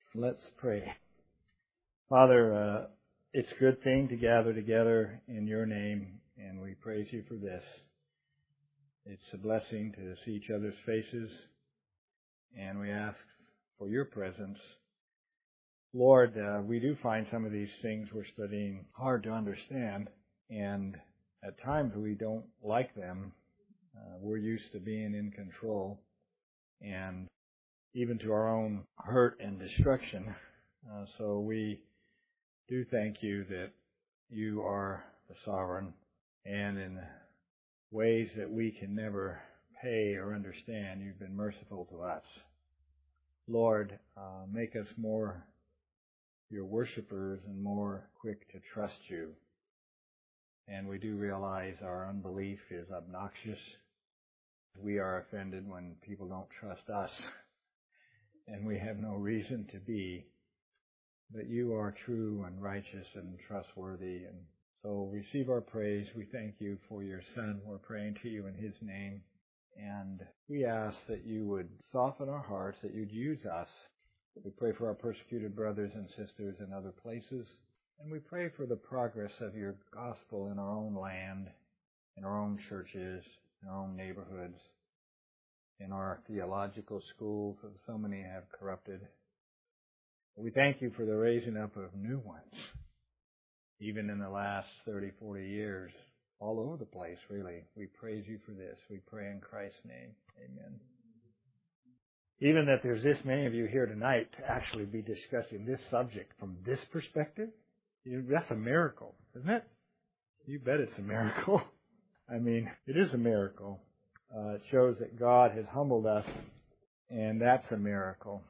Let's pray. Father, it's a good thing to gather together in your name, and we praise you for this. It's a blessing to see each other's faces, and we ask for your presence. Lord, we do find some of these things we're studying hard to understand, and at times we don't like them. We're used to being in control, and even to our own hurt and destruction. So we do thank you that you are the sovereign, and in ways that we can never pay or understand, you've been merciful to us. Lord, make us more your worshipers and more quick to trust you. And we do realize our unbelief is obnoxious. We are offended when people don't trust us, and we have no reason to be. But you are true and righteous and trustworthy, and so receive our praise. We thank you for your Son. We're praying to you in his name, and we ask that you would soften our hearts, that you'd use us. We pray for our persecuted brothers and sisters in other places, and we pray for the progress of your gospel in our own land, in our own churches, in our own neighborhoods, in our theological schools that so many have corrupted. We thank you for the raising up of new ones, even in the last 30, 40 years, all over the place, really. We praise you for this. We pray in Christ's name. Amen. Even that there's this many of you here tonight to actually be discussing this subject from this perspective, that's a miracle, isn't it? You bet it's a miracle. I mean, it is a miracle. It shows that God has humbled us, and that's a miracle.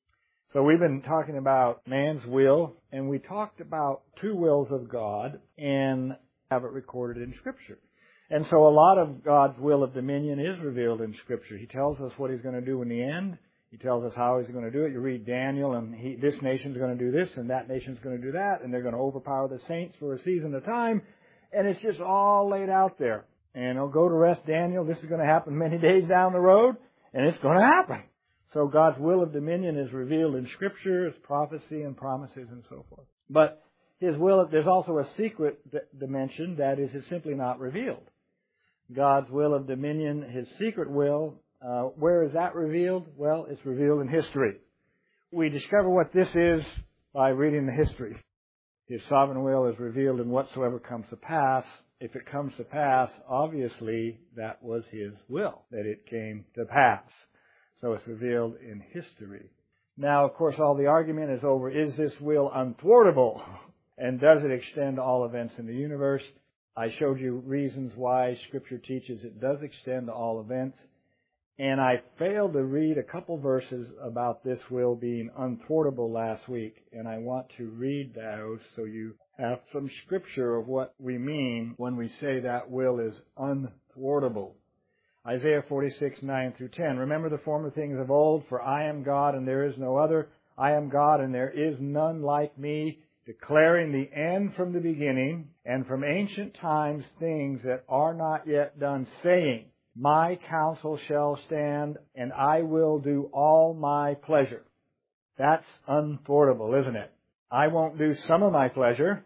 So we've been talking about man's will, and we talked about two wills of God and have it recorded in Scripture. And so a lot of God's will of dominion is revealed in Scripture. He tells us what he's going to do in the end. He tells us how he's going to do it. You read Daniel, and this nation's going to do this, and that nation's going to do that, and they're going to overpower the saints for a season of time. And it's just all laid out there. And he'll go to rest Daniel. This is going to happen many days down the road, and it's going to happen. So God's will of dominion is revealed in Scripture, as prophecy and promises and so forth. But his will, there's also a secret dimension that is simply not revealed. God's will of dominion, his secret will, where is that revealed? Well, it's revealed in history. We discover what this is by reading the history. His sovereign will is revealed in whatsoever comes to pass. If it comes to pass, obviously that was his will, that it came to pass. So it's revealed in history. Now, of course, all the argument is over, is this will unthwartable? And does it extend to all events in the universe? I showed you reasons why Scripture teaches it does extend to all events. And I failed to read a couple verses about this will being unthwartable last week. And I want to read those so you have some Scripture of what we mean when we say that will is unthwartable. Isaiah 46, 9 through 10. Remember the former things of old, for I am God and there is no other. I am God and there is none like me, declaring the end from the beginning, and from ancient times things that are not yet done, saying, my counsel shall stand, and I will do all my pleasure. That's unthwartable, isn't it? I won't do some of my pleasure.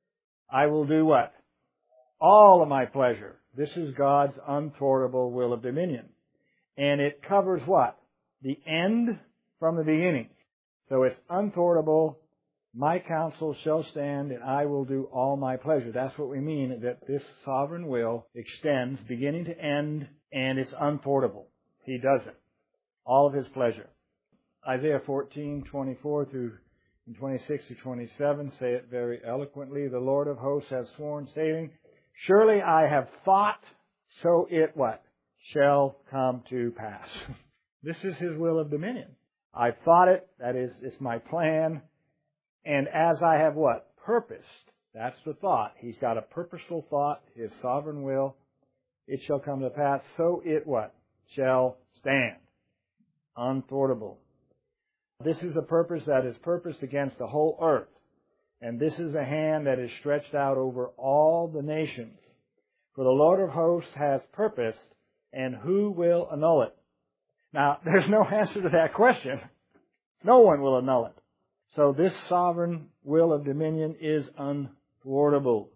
I will do what? All of my pleasure. This is God's unthwartable will of dominion. And it covers what? The end from the beginning. So it's unthwartable. My counsel shall stand, and I will do all my pleasure. That's what we mean, that this sovereign will extends beginning to end, and it's unthwartable. He does it. All of his pleasure. Isaiah 14, 24 through 26 to 27 say it very eloquently. The Lord of hosts has sworn, saying, surely I have thought, so it what? Shall come to pass. This is his will of dominion. I've thought it, that is, it's my plan. And as I have what? Purposed. That's the thought. He's got a purposeful thought, his sovereign will. It shall come to pass, so it what? Shall stand. Unthwartable. This is a purpose that is purposed against the whole earth. And this is a hand that is stretched out over all the nations. For the Lord of hosts has purposed, and who will annul it? Now, there's no answer to that question. No one will annul it. So this sovereign will of dominion is unthwartable.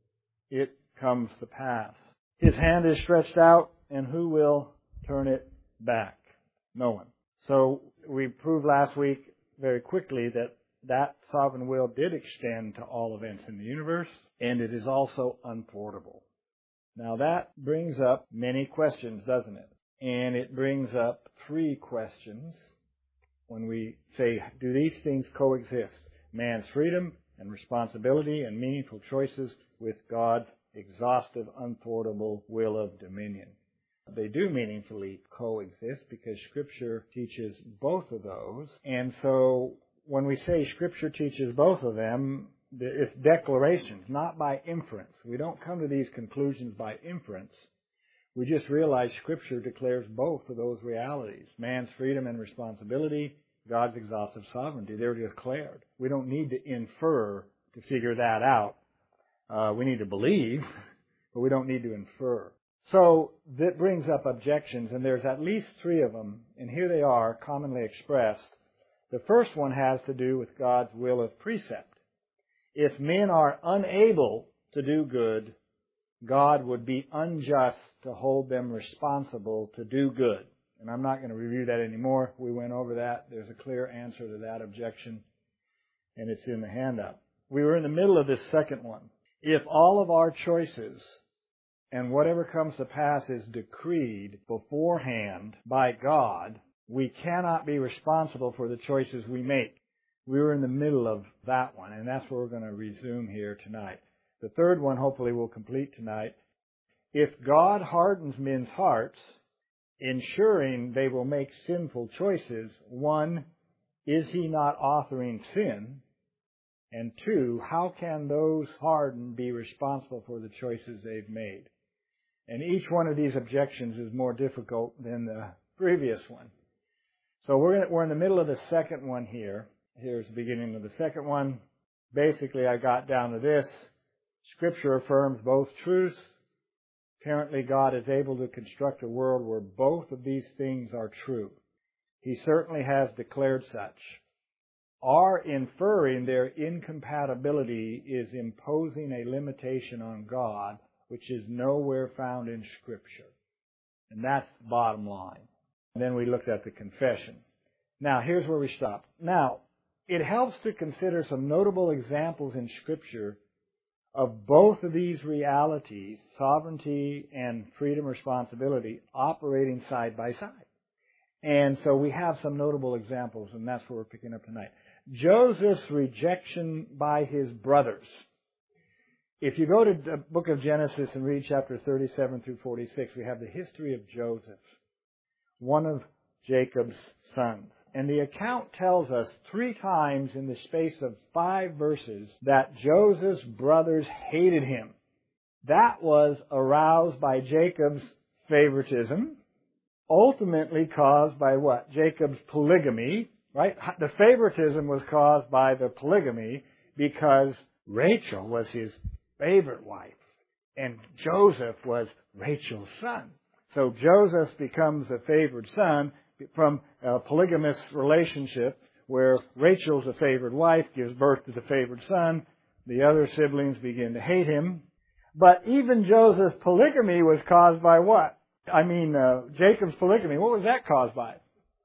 It comes to pass. His hand is stretched out, and who will turn it back? No one. So we proved last week very quickly that sovereign will did extend to all events in the universe, and it is also unthwartable. Now that brings up many questions, doesn't it? And it brings up 3 questions when we say, do these things coexist? Man's freedom and responsibility and meaningful choices with God's exhaustive, unthwartable will of dominion. They do meaningfully coexist because Scripture teaches both of those. And so when we say Scripture teaches both of them, it's declarations, not by inference. We don't come to these conclusions by inference. We just realize Scripture declares both of those realities. Man's freedom and responsibility, God's exhaustive sovereignty. They're declared. We don't need to infer to figure that out. We need to believe, but we don't need to infer. So that brings up objections, and there's at least 3 of them, and here they are, commonly expressed. The first one has to do with God's will of precept. If men are unable to do good, God would be unjust to hold them responsible to do good. And I'm not going to review that anymore. We went over that. There's a clear answer to that objection, and it's in the handout. We were in the middle of this second one. If all of our choices and whatever comes to pass is decreed beforehand by God, we cannot be responsible for the choices we make. We were in the middle of that one, and that's where we're going to resume here tonight. The third one, hopefully, we'll complete tonight. If God hardens men's hearts, ensuring they will make sinful choices, 1, is He not authoring sin? And 2, how can those hardened be responsible for the choices they've made? And each one of these objections is more difficult than the previous one. So we're in the middle of the second one here. Here's the beginning of the second one. Basically, I got down to this. Scripture affirms both truths. Apparently, God is able to construct a world where both of these things are true. He certainly has declared such. Our inferring their incompatibility is imposing a limitation on God, which is nowhere found in Scripture. And that's the bottom line. And then we looked at the confession. Now, here's where we stop. Now, it helps to consider some notable examples in Scripture of both of these realities, sovereignty and freedom responsibility, operating side by side. And so we have some notable examples, and that's what we're picking up tonight. Joseph's rejection by his brothers. If you go to the book of Genesis and read chapter 37 through 46, we have the history of Joseph, one of Jacob's sons. And the account tells us 3 times in the space of 5 verses that Joseph's brothers hated him. That was aroused by Jacob's favoritism, ultimately caused by what? Jacob's polygamy, right? The favoritism was caused by the polygamy because Rachel was his favorite wife, and Joseph was Rachel's son. So Joseph becomes a favored son from a polygamous relationship where Rachel's a favored wife, gives birth to the favored son. The other siblings begin to hate him. But even Joseph's polygamy was caused by what? Jacob's polygamy, what was that caused by?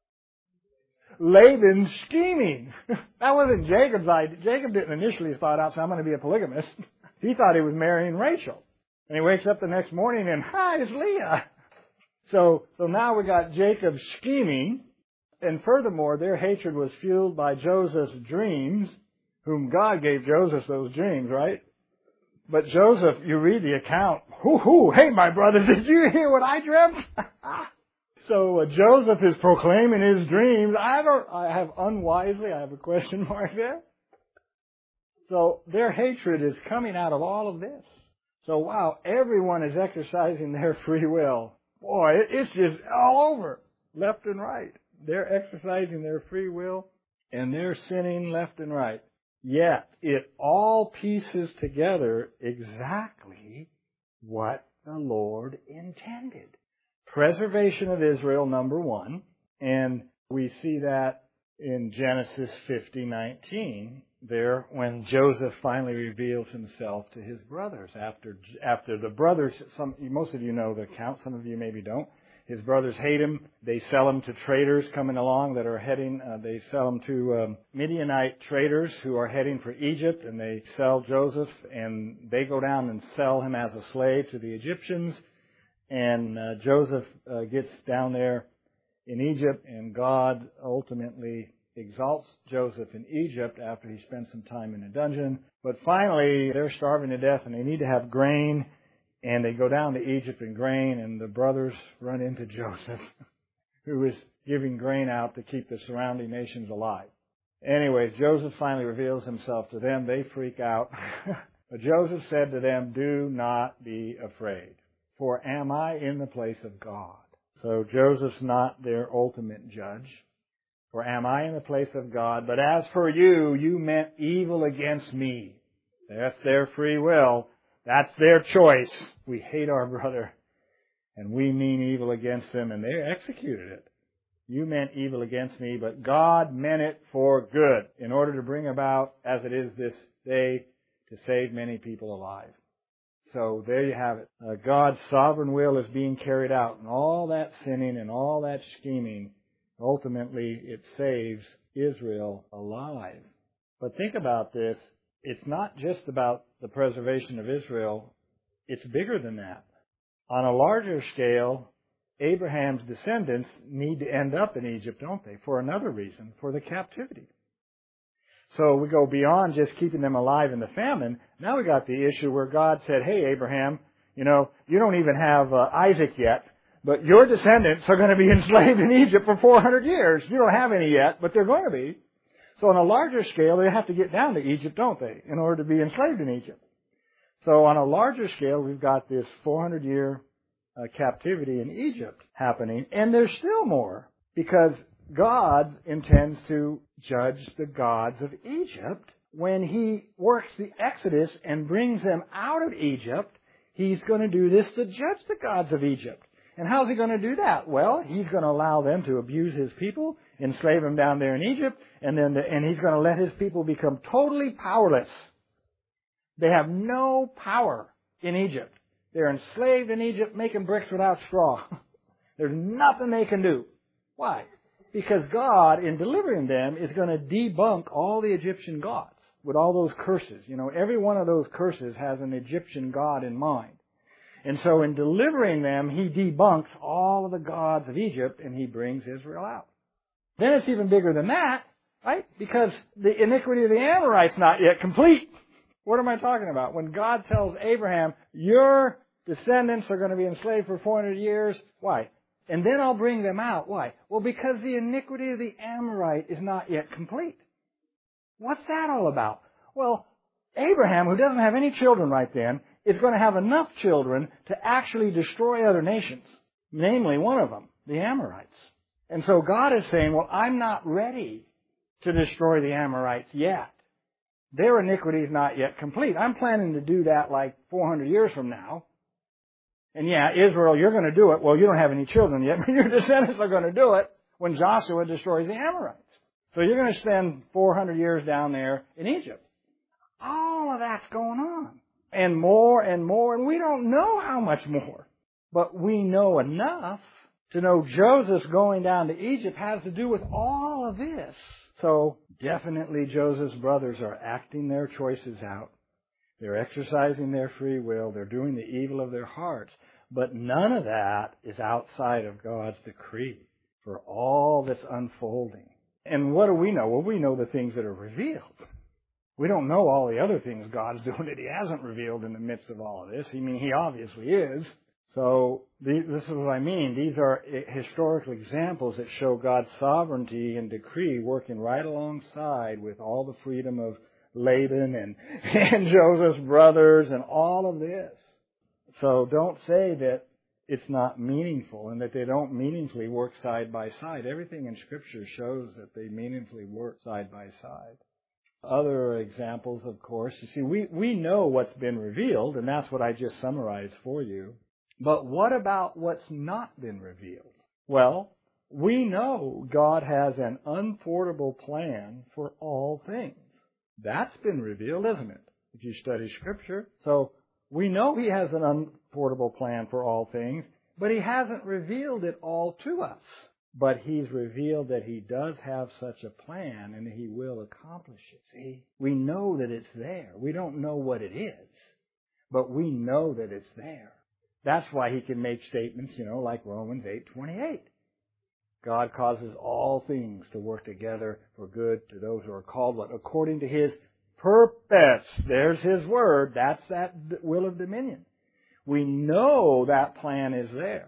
Laban's scheming. That wasn't Jacob's idea. Jacob didn't initially start out saying, I'm going to be a polygamist. He thought he was marrying Rachel. And he wakes up the next morning and, hi, it's Leah. So now we got Jacob scheming, and furthermore, their hatred was fueled by Joseph's dreams, whom God gave Joseph those dreams, right? But Joseph, you read the account, hey, my brothers, did you hear what I dreamt? So Joseph is proclaiming his dreams. I have a question mark there. So their hatred is coming out of all of this. So wow, everyone is exercising their free will. Boy, it's just all over, left and right. They're exercising their free will, and they're sinning left and right. Yet, it all pieces together exactly what the Lord intended. Preservation of Israel, number 1, and we see that in Genesis 50:19, there when Joseph finally reveals himself to his brothers after the brothers, most of you know the account, some of you maybe don't. His brothers hate him. They sell him to traders coming along that are heading, they sell him to Midianite traders who are heading for Egypt, and they sell Joseph, and they go down and sell him as a slave to the Egyptians. And Joseph gets down there in Egypt, and God ultimately exalts Joseph in Egypt after he spends some time in a dungeon. But finally, they're starving to death, and they need to have grain. And they go down to Egypt and grain, and the brothers run into Joseph, who is giving grain out to keep the surrounding nations alive. Anyways, Joseph finally reveals himself to them. They freak out. But Joseph said to them, "Do not be afraid, for am I in the place of God?" So Joseph's not their ultimate judge. For am I in the place of God? But as for you, you meant evil against me. That's their free will. That's their choice. We hate our brother, and we mean evil against them, and they executed it. You meant evil against me, but God meant it for good, in order to bring about, as it is this day, to save many people alive. So there you have it. God's sovereign will is being carried out, and all that sinning and all that scheming, ultimately it saves Israel alive. But think about this. It's not just about the preservation of Israel. It's bigger than that. On a larger scale, Abraham's descendants need to end up in Egypt, don't they? For another reason, for the captivity. So we go beyond just keeping them alive in the famine. Now we got the issue where God said, "Hey, Abraham, you don't even have Isaac yet, but your descendants are going to be enslaved in Egypt for 400 years. You don't have any yet, but they're going to be." So on a larger scale, they have to get down to Egypt, don't they, in order to be enslaved in Egypt. So on a larger scale, we've got this 400-year captivity in Egypt happening, and there's still more, because God intends to judge the gods of Egypt. When He works the Exodus and brings them out of Egypt, He's going to do this to judge the gods of Egypt. And how's He going to do that? Well, He's going to allow them to abuse His people, enslave them down there in Egypt, and He's going to let His people become totally powerless. They have no power in Egypt. They're enslaved in Egypt, making bricks without straw. There's nothing they can do. Why? Because God, in delivering them, is going to debunk all the Egyptian gods with all those curses. Every one of those curses has an Egyptian god in mind. And so in delivering them, He debunks all of the gods of Egypt, and He brings Israel out. Then it's even bigger than that, right? Because the iniquity of the Amorites not yet complete. What am I talking about? When God tells Abraham, your descendants are going to be enslaved for 400 years. Why? And then I'll bring them out. Why? Well, because the iniquity of the Amorite is not yet complete. What's that all about? Well, Abraham, who doesn't have any children right then, is going to have enough children to actually destroy other nations. Namely, one of them, the Amorites. And so God is saying, well, I'm not ready to destroy the Amorites yet. Their iniquity is not yet complete. I'm planning to do that like 400 years from now. And yeah, Israel, you're going to do it. Well, you don't have any children yet, but your descendants are going to do it when Joshua destroys the Amorites. So you're going to spend 400 years down there in Egypt. All of that's going on. And more, and we don't know how much more. But we know enough to know Joseph's going down to Egypt has to do with all of this. So definitely Joseph's brothers are acting their choices out. They're exercising their free will. They're doing the evil of their hearts. But none of that is outside of God's decree for all that's unfolding. And what do we know? Well, we know the things that are revealed. We don't know all the other things God's doing that He hasn't revealed in the midst of all of this. He obviously is. So this is what I mean. These are historical examples that show God's sovereignty and decree working right alongside with all the freedom of Laban and Joseph's brothers and all of this. So don't say that it's not meaningful and that they don't meaningfully work side by side. Everything in Scripture shows that they meaningfully work side by side. Other examples, of course, you see, we know what's been revealed, and that's what I just summarized for you. But what about what's not been revealed? Well, we know God has an unthwartable plan for all things. That's been revealed, isn't it? If you study Scripture. So we know He has an unthwartable plan for all things, but He hasn't revealed it all to us. But He's revealed that He does have such a plan and He will accomplish it. See? We know that it's there. We don't know what it is, but we know that it's there. That's why He can make statements, like Romans 8:28. God causes all things to work together for good to those who are called, according to His purpose. There's His word. That's that will of dominion. We know that plan is there.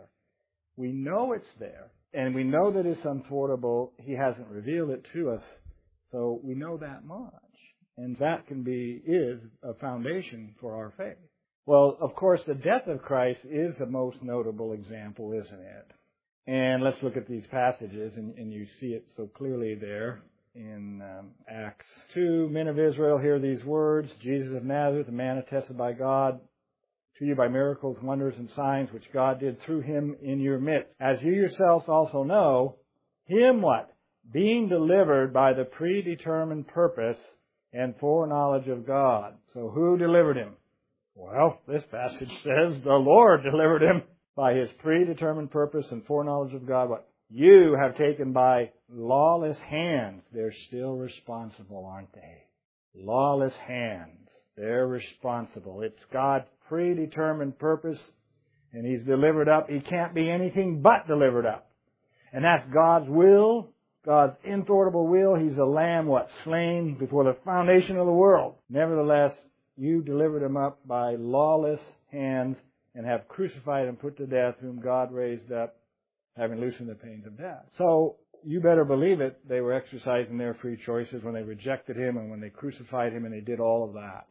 We know it's there. And we know that it's unthwartable. He hasn't revealed it to us. So we know that much. And that is a foundation for our faith. Well, of course, the death of Christ is the most notable example, isn't it? And let's look at these passages, and you see it so clearly there in Acts 2. Men of Israel, hear these words. Jesus of Nazareth, a man attested by God to you by miracles, wonders, and signs which God did through Him in your midst. As you yourselves also know, Him what? Being delivered by the predetermined purpose and foreknowledge of God. So who delivered Him? Well, this passage says the Lord delivered Him by His predetermined purpose and foreknowledge of God. What? You have taken by lawless hands. They're still responsible, aren't they? Lawless hands. They're responsible. It's God's predetermined purpose, and He's delivered up. He can't be anything but delivered up. And that's God's will, God's inthwartable will. He's a lamb, slain before the foundation of the world. Nevertheless, you delivered Him up by lawless hands and have crucified and put to death, whom God raised up, having loosened the pains of death. So, you better believe it, they were exercising their free choices when they rejected Him and when they crucified Him, and they did all of that.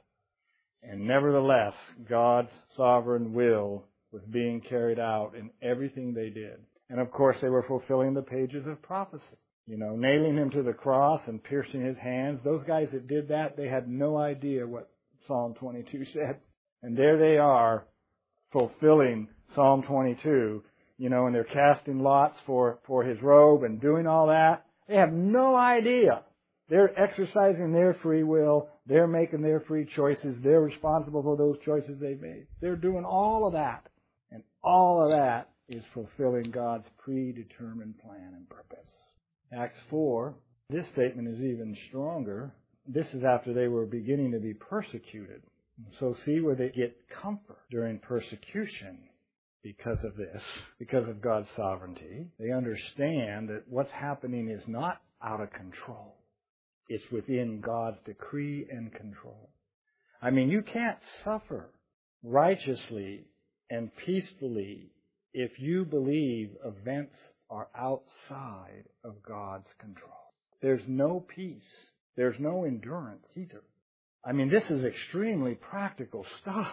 And nevertheless, God's sovereign will was being carried out in everything they did. And of course, they were fulfilling the pages of prophecy. Nailing Him to the cross and piercing His hands. Those guys that did that, they had no idea what Psalm 22 said. And there they are, fulfilling Psalm 22, and they're casting lots for His robe and doing all that. They have no idea. They're exercising their free will. They're making their free choices. They're responsible for those choices they've made. They're doing all of that. And all of that is fulfilling God's predetermined plan and purpose. Acts 4, this statement is even stronger. This is after they were beginning to be persecuted. So see where they get comfort during persecution because of this, because of God's sovereignty. They understand that what's happening is not out of control. It's within God's decree and control. I mean, you can't suffer righteously and peacefully if you believe events are outside of God's control. There's no peace. There's no endurance either. I mean, this is extremely practical stuff.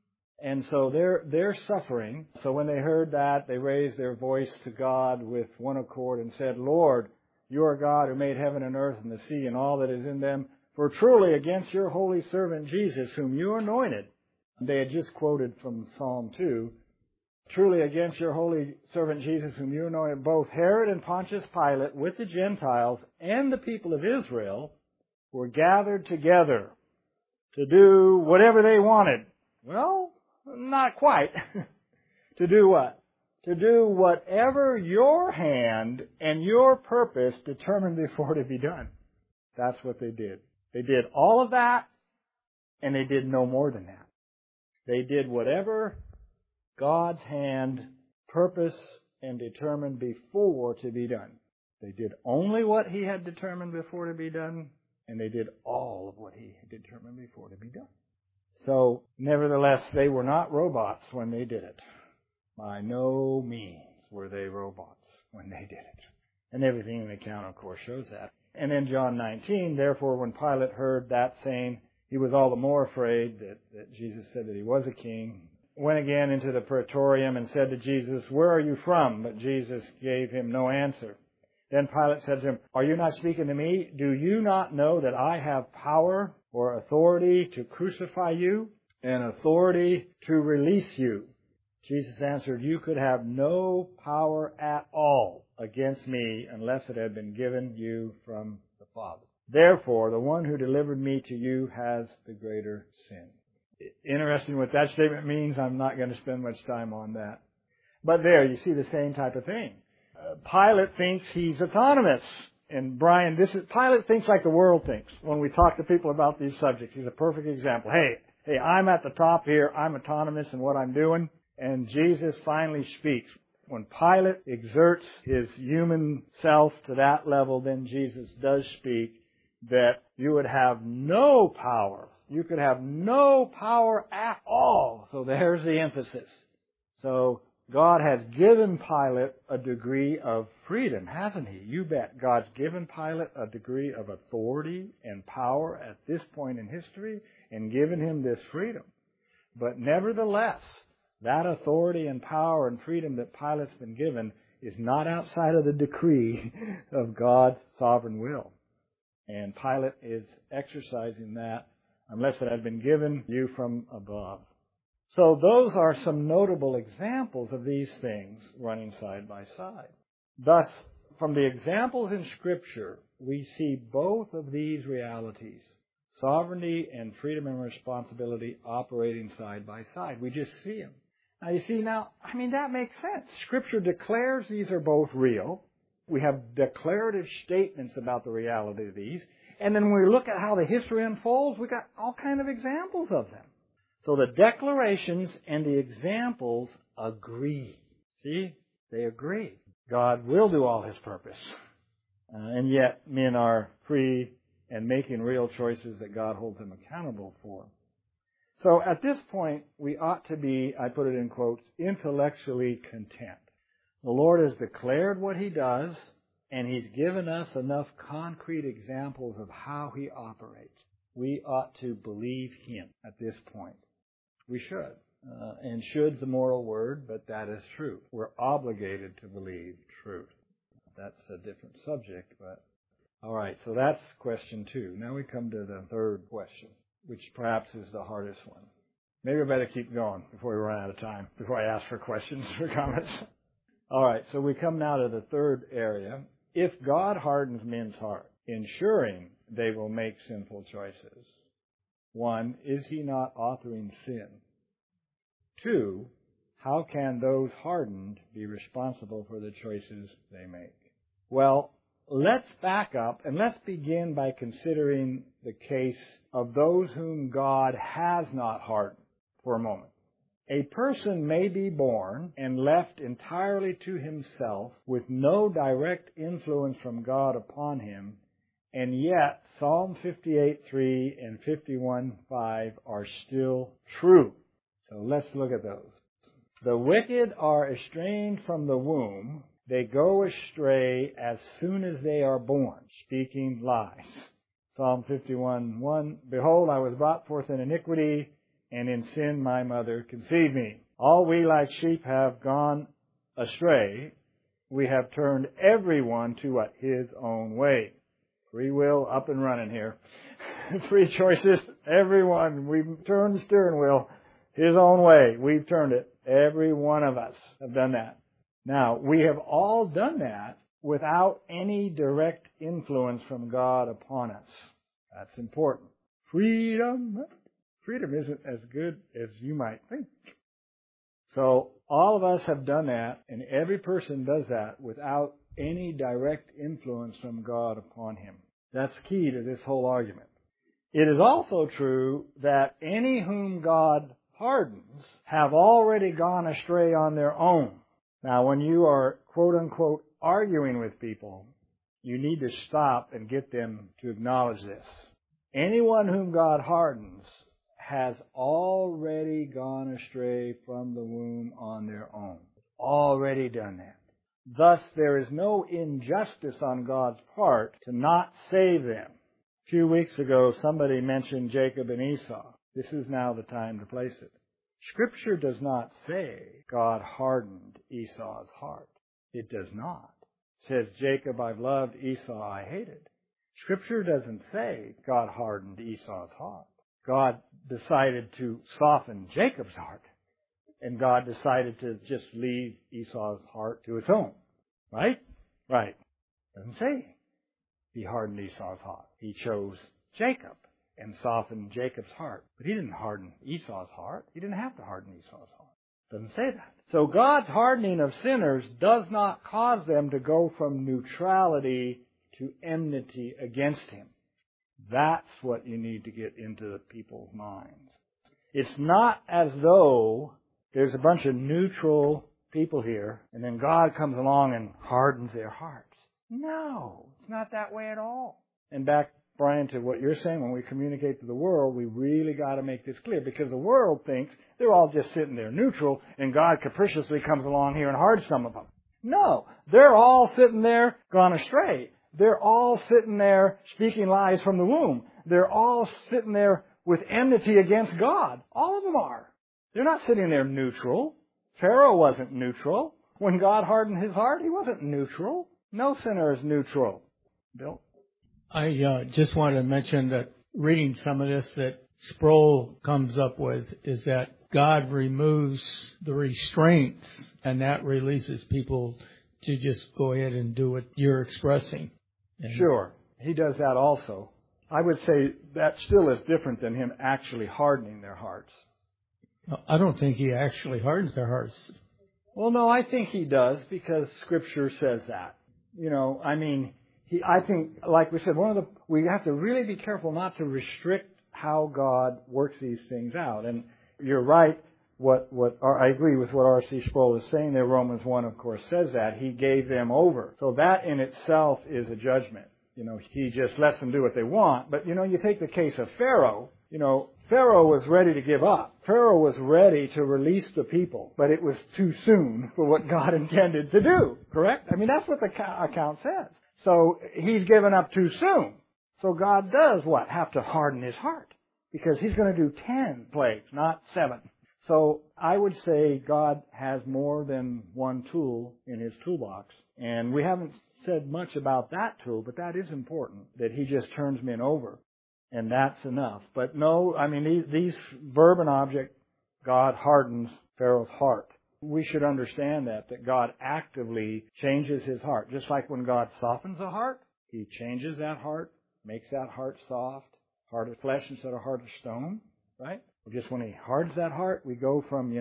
And so they're suffering. So when they heard that, they raised their voice to God with one accord and said, Lord, You are God who made heaven and earth and the sea and all that is in them. For truly against Your holy servant Jesus, whom You anointed. They had just quoted from Psalm 2. Truly against Your holy servant Jesus, whom You anointed, both Herod and Pontius Pilate with the Gentiles and the people of Israel were gathered together to do whatever they wanted. Well, not quite. To do what? To do whatever Your hand and Your purpose determined before to be done. That's what they did. They did all of that, and they did no more than that. They did whatever God's hand, purpose, and determined before to be done. They did only what He had determined before to be done, and they did all of what He had determined before to be done. So, nevertheless, they were not robots when they did it. By no means were they robots when they did it. And everything in the account, of course, shows that. And in John 19, therefore, when Pilate heard that saying, he was all the more afraid that Jesus said that He was a king. Went again into the praetorium and said to Jesus, Where are you from? But Jesus gave him no answer. Then Pilate said to him, Are you not speaking to me? Do you not know that I have power or authority to crucify you and authority to release you? Jesus answered, You could have no power at all against me unless it had been given you from the Father. Therefore, the one who delivered me to you has the greater sin. Interesting what that statement means. I'm not going to spend much time on that. But there, you see the same type of thing. Pilate thinks he's autonomous. And Brian, Pilate thinks like the world thinks when we talk to people about these subjects. He's a perfect example. Hey, I'm at the top here. I'm autonomous in what I'm doing. And Jesus finally speaks. When Pilate exerts his human self to that level, then Jesus does speak that you would have no power. You could have no power at all. So there's the emphasis. So God has given Pilate a degree of freedom, hasn't He? You bet. God's given Pilate a degree of authority and power at this point in history and given him this freedom. But nevertheless, that authority and power and freedom that Pilate's been given is not outside of the decree of God's sovereign will. And Pilate is exercising that unless it had been given you from above. So those are some notable examples of these things running side by side. Thus, from the examples in Scripture, we see both of these realities, sovereignty and freedom and responsibility, operating side by side. We just see them. Now, you see, that makes sense. Scripture declares these are both real. We have declarative statements about the reality of these. And then when we look at how the history unfolds, we've got all kinds of examples of them. So the declarations and the examples agree. See? They agree. God will do all His purpose. And yet men are free and making real choices that God holds them accountable for. So at this point, we ought to be, I put it in quotes, intellectually content. The Lord has declared what He does, and He's given us enough concrete examples of how He operates. We ought to believe Him at this point. We should. And should's the moral word, but that is true. We're obligated to believe truth. That's a different subject, but all right, so that's question 2. Now we come to the third question, which perhaps is the hardest one. Maybe I better keep going before we run out of time, before I ask for questions or comments. All right, so we come now to the third area. If God hardens men's heart, ensuring they will make sinful choices, 1, is He not authoring sin? 2, how can those hardened be responsible for the choices they make? Well, let's back up and let's begin by considering the case of those whom God has not hardened for a moment. A person may be born and left entirely to himself with no direct influence from God upon him, and yet Psalm 58:3 and 51:5 are still true. So let's look at those. The wicked are estranged from the womb. They go astray as soon as they are born, speaking lies. Psalm 51:1, Behold, I was brought forth in iniquity, and in sin my mother conceived me. All we like sheep have gone astray. We have turned everyone to what? His own way. Free will up and running here. Free choices, everyone. We've turned the steering wheel His own way. We've turned it. Every one of us have done that. Now, we have all done that without any direct influence from God upon us. That's important. Freedom. Freedom isn't as good as you might think. So, all of us have done that, and every person does that without any direct influence from God upon him. That's key to this whole argument. It is also true that any whom God hardens have already gone astray on their own. Now, when you are, quote-unquote, arguing with people, you need to stop and get them to acknowledge this. Anyone whom God hardens has already gone astray from the womb on their own. Already done that. Thus, there is no injustice on God's part to not save them. A few weeks ago, somebody mentioned Jacob and Esau. This is now the time to place it. Scripture does not say God hardened Esau's heart. It does not. It says, Jacob I've loved, Esau I hated. Scripture doesn't say God hardened Esau's heart. God decided to soften Jacob's heart, and God decided to just leave Esau's heart to its own. Right? Right. Doesn't say he hardened Esau's heart. He chose Jacob and softened Jacob's heart. But he didn't harden Esau's heart. He didn't have to harden Esau's heart. Doesn't say that. So God's hardening of sinners does not cause them to go from neutrality to enmity against Him. That's what you need to get into the people's minds. It's not as though there's a bunch of neutral people here and then God comes along and hardens their hearts. No, it's not that way at all. And back, Brian, to what you're saying, when we communicate to the world, we really got to make this clear, because the world thinks they're all just sitting there neutral and God capriciously comes along here and hardens some of them. No, they're all sitting there gone astray. They're all sitting there speaking lies from the womb. They're all sitting there with enmity against God. All of them are. They're not sitting there neutral. Pharaoh wasn't neutral. When God hardened his heart, he wasn't neutral. No sinner is neutral. Bill? I just wanted to mention that reading some of this that Sproul comes up with is that God removes the restraints, and that releases people to just go ahead and do what you're expressing. Sure. He does that also. I would say that still is different than him actually hardening their hearts. I don't think he actually hardens their hearts. Well, no, I think he does, because Scripture says that. I think, like we said, we have to really be careful not to restrict how God works these things out. And you're right. I agree with what R.C. Sproul is saying there. Romans 1, of course, says that. He gave them over. So that in itself is a judgment. He just lets them do what they want. But, you take the case of Pharaoh. Pharaoh was ready to give up. Pharaoh was ready to release the people, but it was too soon for what God intended to do. Correct? That's what the account says. So he's given up too soon. So God does what? Have to harden his heart, because he's going to do 10 plagues, not 7. So I would say God has more than one tool in his toolbox. And we haven't said much about that tool, but that is important, that he just turns men over. And that's enough. But no, these verb and object, God hardens Pharaoh's heart. We should understand that God actively changes his heart. Just like when God softens a heart, he changes that heart, makes that heart soft, heart of flesh instead of heart of stone, right? Just when he hardens that heart, we go from,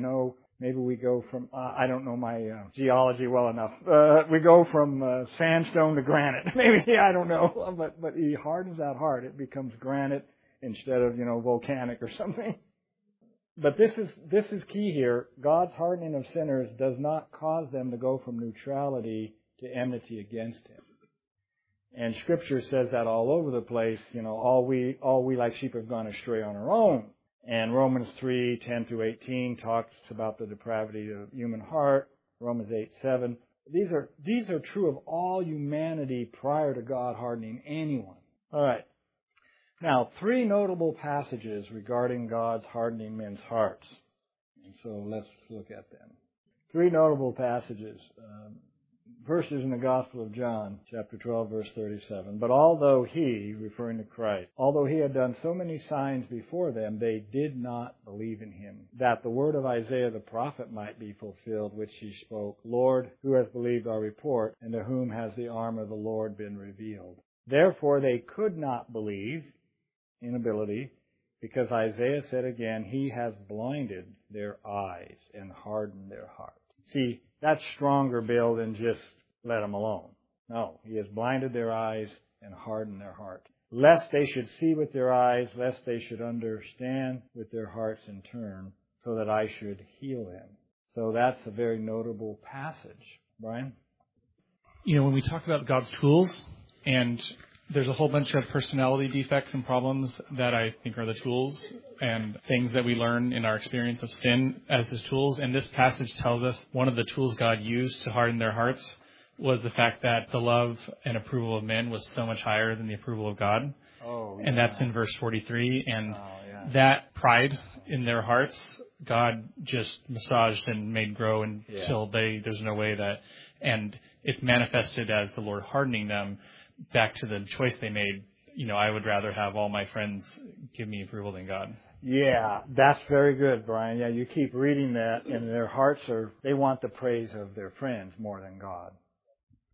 I don't know my geology well enough. We go from sandstone to granite. Maybe, I don't know. But he hardens that heart. It becomes granite instead of, volcanic or something. But this is key here. God's hardening of sinners does not cause them to go from neutrality to enmity against him. And Scripture says that all over the place. All we like sheep have gone astray on our own. And Romans 3:10-18 talks about the depravity of human heart. Romans 8:7. These are true of all humanity prior to God hardening anyone. All right. Now, 3 notable passages regarding God's hardening men's hearts. And so let's look at them. 3 notable passages. Verses in the Gospel of John, chapter 12, verse 37. But although he, referring to Christ, although he had done so many signs before them, they did not believe in him, that the word of Isaiah the prophet might be fulfilled, which he spoke, Lord, who has believed our report, and to whom has the arm of the Lord been revealed? Therefore they could not believe, inability, because Isaiah said again, he has blinded their eyes and hardened their hearts. See, that's stronger, Bill, than just let them alone. No, he has blinded their eyes and hardened their heart. Lest they should see with their eyes, lest they should understand with their hearts in turn, so that I should heal them. So that's a very notable passage. Brian? When we talk about God's tools, and there's a whole bunch of personality defects and problems that I think are the tools and things that we learn in our experience of sin as his tools. And this passage tells us one of the tools God used to harden their hearts was the fact that the love and approval of men was so much higher than the approval of God. Oh, yeah. And that's in verse 43. And that pride in their hearts, God just massaged and made grow until there's no way that, and it's manifested as the Lord hardening them. Back to the choice they made, I would rather have all my friends give me approval than God. Yeah, that's very good, Brian. Yeah, you keep reading that, and their hearts they want the praise of their friends more than God.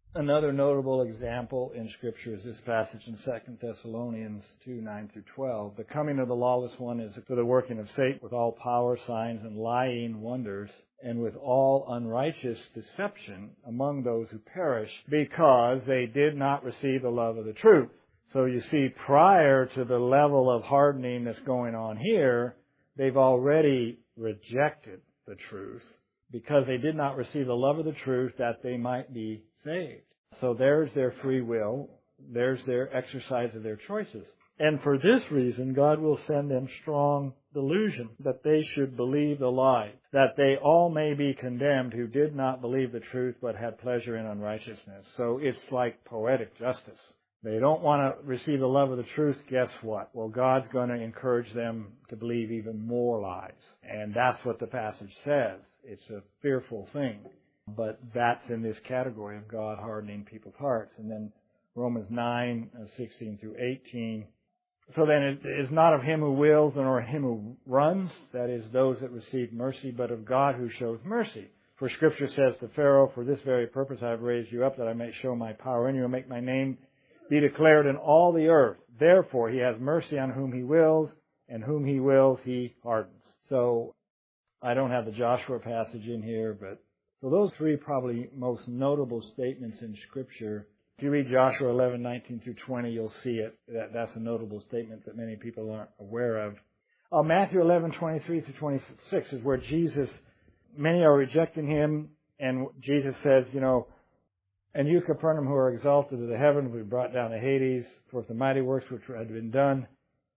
Another notable example in Scripture is this passage in 2 Thessalonians 2:9 through 12. The coming of the lawless one is for the working of Satan with all power, signs, and lying wonders, and with all unrighteous deception among those who perish, because they did not receive the love of the truth. So you see, prior to the level of hardening that's going on here, they've already rejected the truth because they did not receive the love of the truth that they might be saved. So there's their free will. There's their exercise of their choices. And for this reason, God will send them strong delusion that they should believe the lie, that they all may be condemned who did not believe the truth but had pleasure in unrighteousness. So it's like poetic justice. They don't want to receive the love of the truth. Guess what? Well, God's going to encourage them to believe even more lies. And that's what the passage says. It's a fearful thing. But that's in this category of God hardening people's hearts. And then Romans 9:16 through 18. So then it is not of him who wills nor him who runs, that is, those that receive mercy, but of God who shows mercy. For Scripture says to Pharaoh, for this very purpose I have raised you up, that I may show my power in you and make my name be declared in all the earth. Therefore he has mercy on whom he wills, and whom he wills he hardens. So I don't have the Joshua passage in here, but so those three probably most notable statements in Scripture. If you read Joshua 11:19 through 20, you'll see it. That's a notable statement that many people aren't aware of. Matthew 11:23 through 26 is where Jesus, many are rejecting him, and Jesus says, and you, Capernaum, who are exalted to the heavens, will be brought down to Hades. For if the mighty works which had been done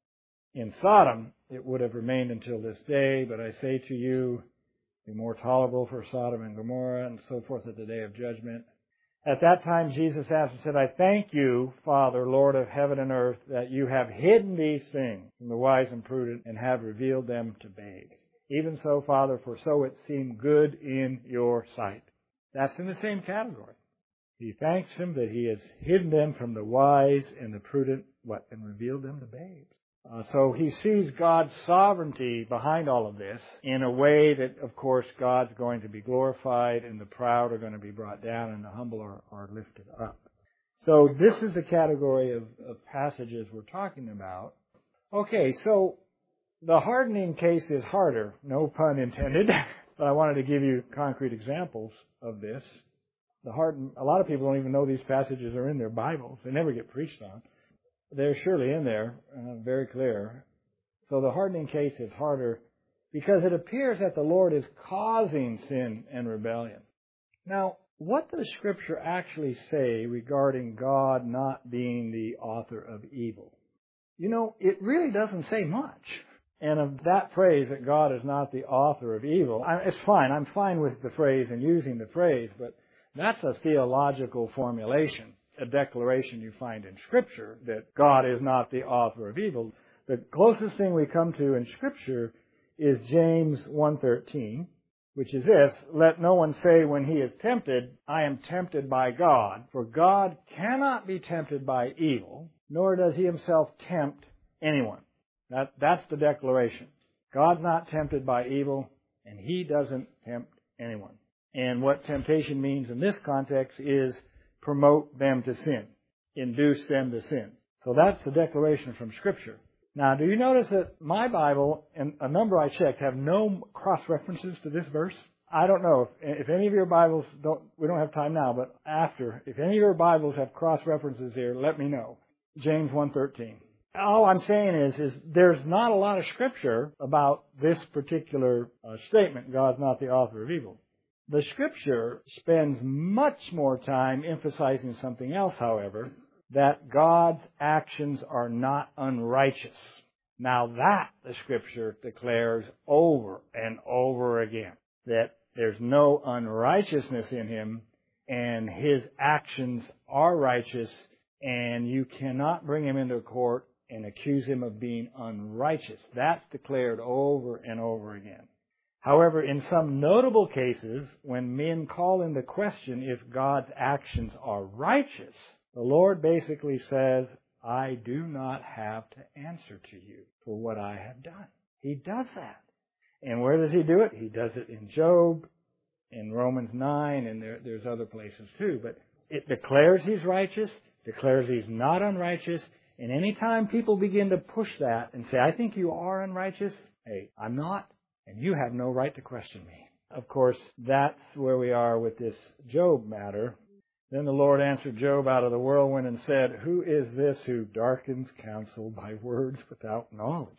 in Sodom, it would have remained until this day. But I say to you, be more tolerable for Sodom and Gomorrah, and so forth at the day of judgment. At that time Jesus answered and said, I thank you, Father, Lord of heaven and earth, that you have hidden these things from the wise and prudent and have revealed them to babes. Even so, Father, for so it seemed good in your sight. That's in the same category. He thanks him that he has hidden them from the wise and the prudent, and revealed them to babes. So he sees God's sovereignty behind all of this in a way that, of course, God's going to be glorified and the proud are going to be brought down and the humble are lifted up. So this is the category of passages we're talking about. Okay, so the hardening case is harder, no pun intended, but I wanted to give you concrete examples of this. A lot of people don't even know these passages are in their Bibles. They never get preached on. They're surely in there, very clear. So the hardening case is harder because it appears that the Lord is causing sin and rebellion. Now, what does Scripture actually say regarding God not being the author of evil? It really doesn't say much. And of that phrase, that God is not the author of evil, it's fine. I'm fine with the phrase and using the phrase, but that's a theological formulation, a declaration you find in Scripture that God is not the author of evil. The closest thing we come to in Scripture is James 1:13, which is this, let no one say when he is tempted, I am tempted by God, for God cannot be tempted by evil, nor does he himself tempt anyone. That's the declaration. God's not tempted by evil, and he doesn't tempt anyone. And what temptation means in this context is promote them to sin, induce them to sin. So that's the declaration from Scripture. Now, do you notice that my Bible, and a number I checked, have no cross-references to this verse? I don't know. If any of your Bibles we don't have time now, but after, if any of your Bibles have cross-references here, let me know. James 1:13. All I'm saying is there's not a lot of Scripture about this particular statement, God's not the author of evil. The Scripture spends much more time emphasizing something else, however, that God's actions are not unrighteous. Now that the Scripture declares over and over again, that there's no unrighteousness in him and his actions are righteous, and you cannot bring him into court and accuse him of being unrighteous. That's declared over and over again. However, in some notable cases, when men call into question if God's actions are righteous, the Lord basically says, I do not have to answer to you for what I have done. He does that. And where does he do it? He does it in Job, in Romans 9, and there's other places too. But It declares He's righteous, declares He's not unrighteous, and any time people begin to push that and say, I think you are unrighteous, hey, I'm not, and you have no right to question me. Of course, that's where we are with this Job matter. Then the Lord answered Job out of the whirlwind and said, Who is this who darkens counsel by words without knowledge?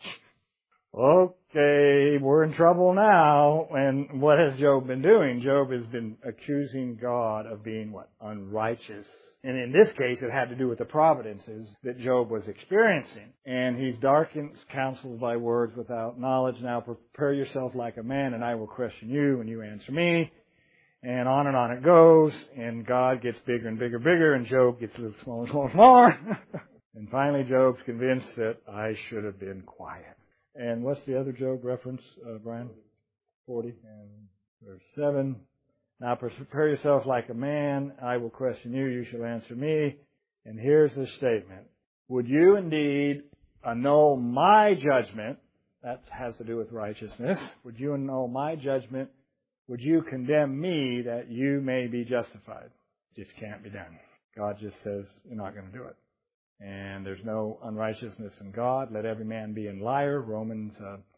Okay, we're in trouble now. And what has Job been doing? Job has been accusing God of being what? Unrighteous. And in this case, it had to do with the providences that Job was experiencing. And he darkens counsel by words without knowledge. Now prepare yourself like a man, and I will question you, and you answer me. And on it goes. And God gets bigger and bigger and bigger, and Job gets a little smaller and smaller and smaller. And finally, Job's convinced that I should have been quiet. And what's the other Job reference, Brian? 40 and verse 7. Now prepare yourself like a man. I will question you. You shall answer me. And here's the statement. Would you indeed annul my judgment? That has to do with righteousness. Would you annul my judgment? Would you condemn me that you may be justified? It just can't be done. God just says, you're not going to do it. And there's no unrighteousness in God. Let every man be a liar. Romans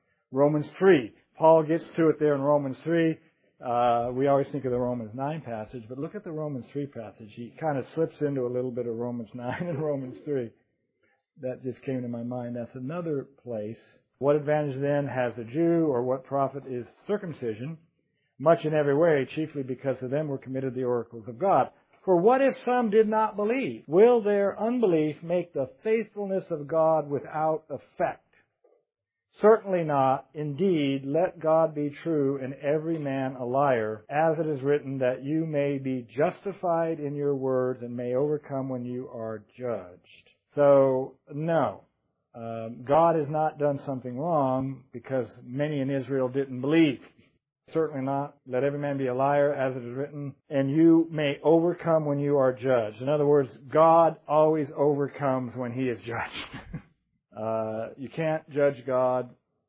3. Paul gets to it there in Romans 3. We always think of the Romans 9 passage, but look at the Romans 3 passage. He kind of slips into a little bit of Romans 9 and Romans 3. That just came to my mind. That's another place. What advantage then has a Jew, or what profit is circumcision? Much in every way, chiefly because of them were committed the oracles of God. For what if some did not believe? Will their unbelief make the faithfulness of God without effect? Certainly not. Indeed, let God be true and every man a liar, as it is written, that you may be justified in your words and may overcome when you are judged. So, no. God has not done something wrong because many in Israel didn't believe. Certainly not. Let every man be a liar, as it is written, and you may overcome when you are judged. In other words, God always overcomes when He is judged. You can't judge God.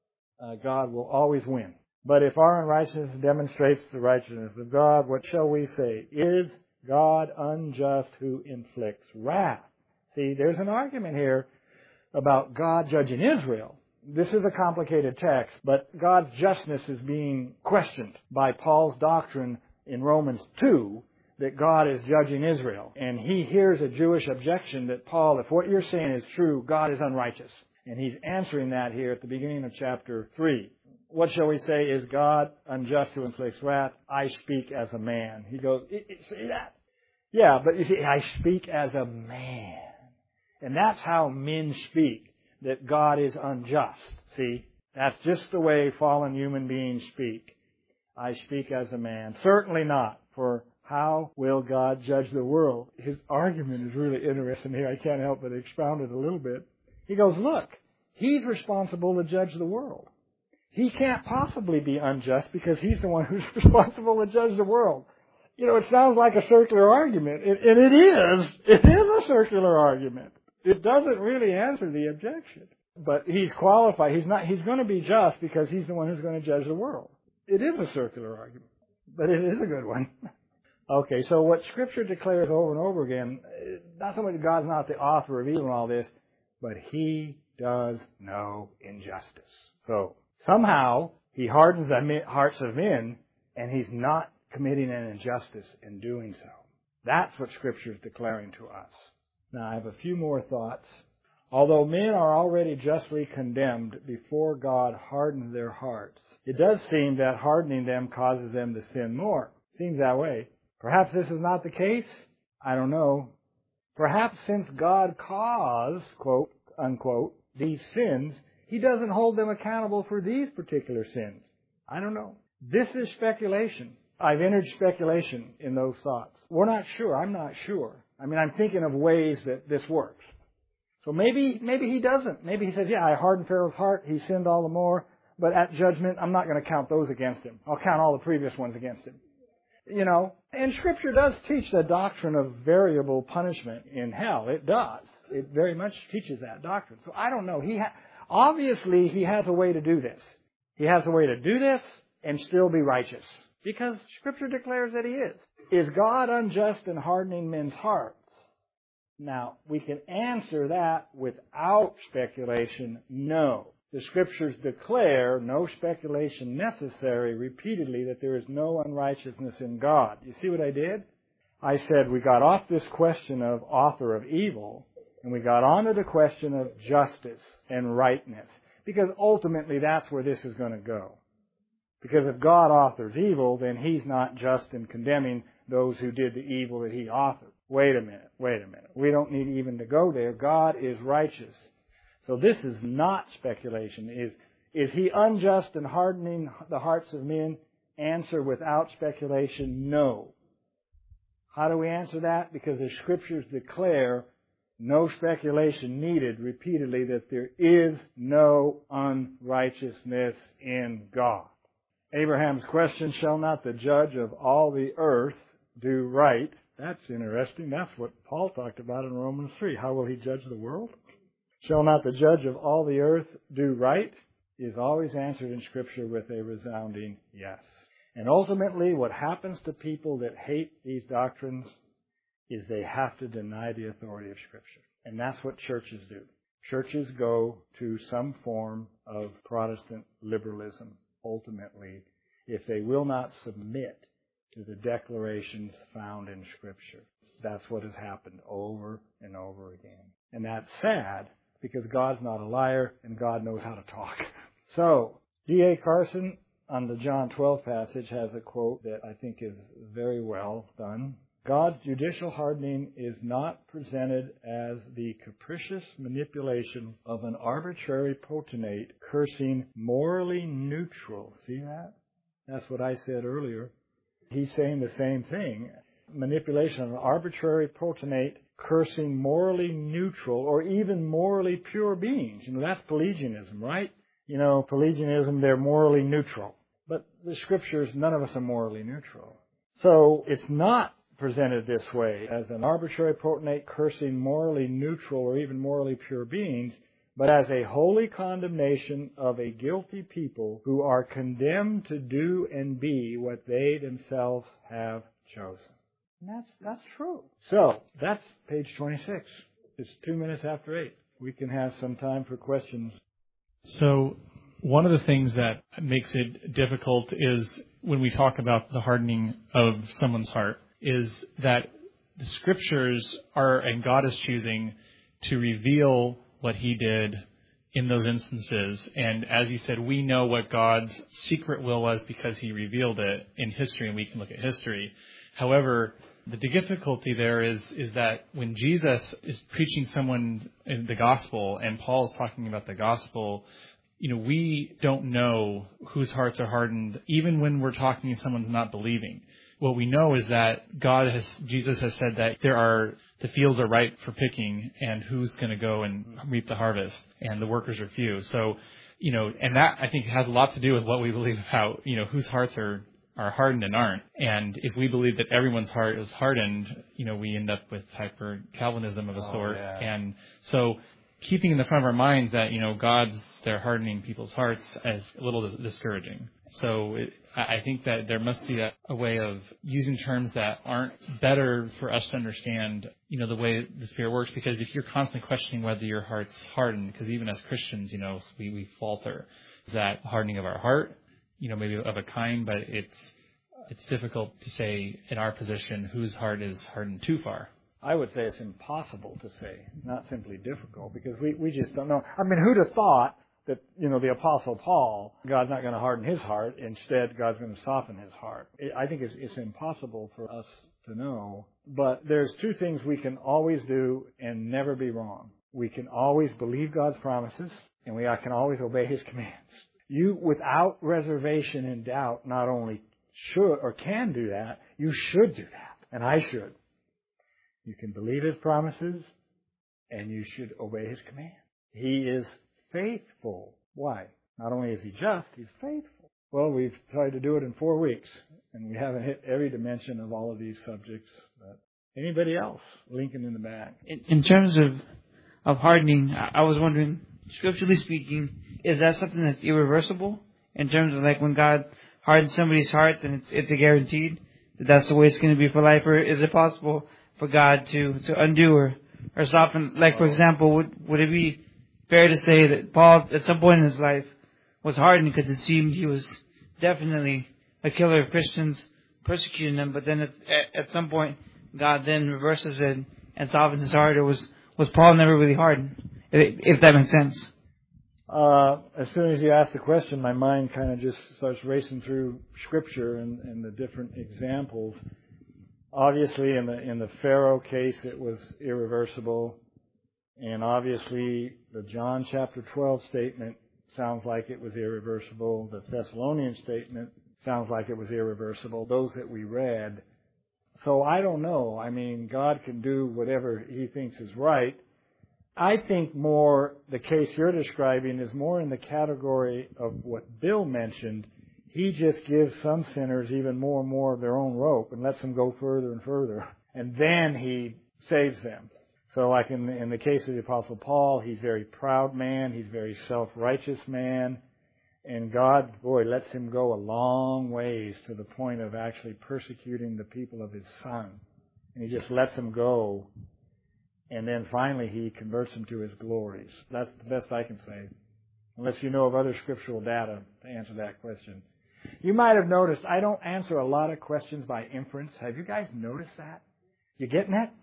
God will always win. But if our unrighteousness demonstrates the righteousness of God, what shall we say? Is God unjust who inflicts wrath? See, there's an argument here about God judging Israel. This is a complicated text, but God's justness is being questioned by Paul's doctrine in Romans 2 that God is judging Israel. And he hears a Jewish objection that, Paul, if what you're saying is true, God is unrighteous. And he's answering that here at the beginning of chapter 3. What shall we say? Is God unjust who inflicts wrath? I speak as a man. He goes, say that? Yeah, but you see, I speak as a man. And that's how men speak. That God is unjust. See, that's just the way fallen human beings speak. I speak as a man. Certainly not. For how will God judge the world? His argument is really interesting here. I can't help but expound it a little bit. He goes, look, He's responsible to judge the world. He can't possibly be unjust because He's the one who's responsible to judge the world. You know, it sounds like a circular argument. And it is. It is a circular argument. It doesn't really answer the objection. But He's qualified. He's going to be just because He's the one who's going to judge the world. It is a circular argument. But it is a good one. Okay, so what Scripture declares over and over again, not so much God's not the author of evil and all this, but He does know injustice. So somehow He hardens the hearts of men, and He's not committing an injustice in doing so. That's what Scripture is declaring to us. Now, I have a few more thoughts. Although men are already justly condemned before God hardens their hearts, it does seem that hardening them causes them to sin more. Seems that way. Perhaps this is not the case. I don't know. Perhaps since God caused, quote, unquote, these sins, He doesn't hold them accountable for these particular sins. I don't know. This is speculation. I've entered speculation in those thoughts. We're not sure. I'm not sure. I mean, I'm thinking of ways that this works. So maybe He doesn't. Maybe He says, yeah, I hardened Pharaoh's heart. He sinned all the more. But at judgment, I'm not going to count those against him. I'll count all the previous ones against him. You know, and Scripture does teach the doctrine of variable punishment in hell. It does. It very much teaches that doctrine. So I don't know. Obviously, He has a way to do this. He has a way to do this and still be righteous. Because Scripture declares that He is. Is God unjust in hardening men's hearts? Now, we can answer that without speculation, no. The Scriptures declare, no speculation necessary, repeatedly, that there is no unrighteousness in God. You see what I did? I said we got off this question of author of evil, and we got on to the question of justice and rightness. Because ultimately that's where this is going to go. Because if God authors evil, then He's not just in condemning those who did the evil that He authored. Wait a minute. We don't need even to go there. God is righteous. So this is not speculation. Is He unjust in hardening the hearts of men? Answer without speculation, no. How do we answer that? Because the Scriptures declare, no speculation needed, repeatedly, that there is no unrighteousness in God. Abraham's question, shall not the judge of all the earth do right? That's interesting. That's what Paul talked about in Romans 3. How will he judge the world? Shall not the judge of all the earth do right? Is always answered in Scripture with a resounding yes. And ultimately, what happens to people that hate these doctrines is they have to deny the authority of Scripture. And that's what churches do. Churches go to some form of Protestant liberalism, ultimately, if they will not submit to the declarations found in Scripture. That's what has happened over and over again. And that's sad, because God's not a liar, and God knows how to talk. So, D.A. Carson, on the John 12 passage, has a quote that I think is very well done. God's judicial hardening is not presented as the capricious manipulation of an arbitrary potentate cursing morally neutral. See that? That's what I said earlier. He's saying the same thing. Manipulation of an arbitrary potentate cursing morally neutral or even morally pure beings. That's Pelagianism, right? Pelagianism, they're morally neutral. But the Scriptures, none of us are morally neutral. So it's not presented this way, as an arbitrary potentate cursing morally neutral or even morally pure beings, but as a holy condemnation of a guilty people who are condemned to do and be what they themselves have chosen. And that's true. So, that's page 26. It's 2 minutes after 8. We can have some time for questions. So, one of the things that makes it difficult is when we talk about the hardening of someone's heart, is that the Scriptures are, and God is choosing to reveal what He did in those instances. And as you said, we know what God's secret will was because He revealed it in history, and we can look at history. However, the difficulty there is that when Jesus is preaching someone in the gospel, and Paul is talking about the gospel, we don't know whose hearts are hardened, even when we're talking to someone's not believing. What we know is that Jesus has said that the fields are ripe for picking, and who's going to go and reap the harvest, and the workers are few. So, and that I think has a lot to do with what we believe about, whose hearts are hardened and aren't. And if we believe that everyone's heart is hardened, we end up with hyper-Calvinism of a sort. Yeah. And so keeping in the front of our minds that, they're hardening people's hearts is a little discouraging. So I think that there must be a way of using terms that aren't better for us to understand, the way the Spirit works. Because if you're constantly questioning whether your heart's hardened, because even as Christians, we falter. Is that hardening of our heart? Maybe of a kind, but it's difficult to say in our position whose heart is hardened too far. I would say it's impossible to say, not simply difficult, because we just don't know. I mean, who'd have thought that, the Apostle Paul, God's not going to harden his heart. Instead, God's going to soften his heart. I think it's impossible for us to know. But there's two things we can always do and never be wrong. We can always believe God's promises, and we can always obey His commands. You, without reservation and doubt, not only should or can do that, you should do that. And I should. You can believe His promises, and you should obey His command. He is faithful. Why? Not only is He just, He's faithful. Well, we've tried to do it in 4 weeks, and we haven't hit every dimension of all of these subjects. But anybody else? Lincoln in the back. In terms of hardening, I was wondering, scripturally speaking, is that something that's irreversible? In terms of like when God hardens somebody's heart, then it's a guaranteed? that that's the way it's going to be for life, or is it possible for God to undo or soften? Like, for example, would it be fair to say that Paul, at some point in his life, was hardened because it seemed he was definitely a killer of Christians, persecuting them, but then at some point, God then reverses it and softens his heart, or was Paul never really hardened? If that makes sense. As soon as you ask the question, my mind kind of just starts racing through Scripture and the different examples. Obviously, in the Pharaoh case, it was irreversible. And obviously, the John chapter 12 statement sounds like it was irreversible. The Thessalonian statement sounds like it was irreversible. Those that we read. So I don't know. I mean, God can do whatever He thinks is right. I think more the case you're describing is more in the category of what Bill mentioned. He just gives some sinners even more and more of their own rope and lets them go further and further. And then He saves them. So like in the case of the Apostle Paul, he's a very proud man. He's a very self-righteous man. And God, lets him go a long ways to the point of actually persecuting the people of His Son. And He just lets them go. And then finally He converts them to His glories. That's the best I can say. Unless you know of other scriptural data to answer that question. You might have noticed I don't answer a lot of questions by inference. Have you guys noticed that? You getting that?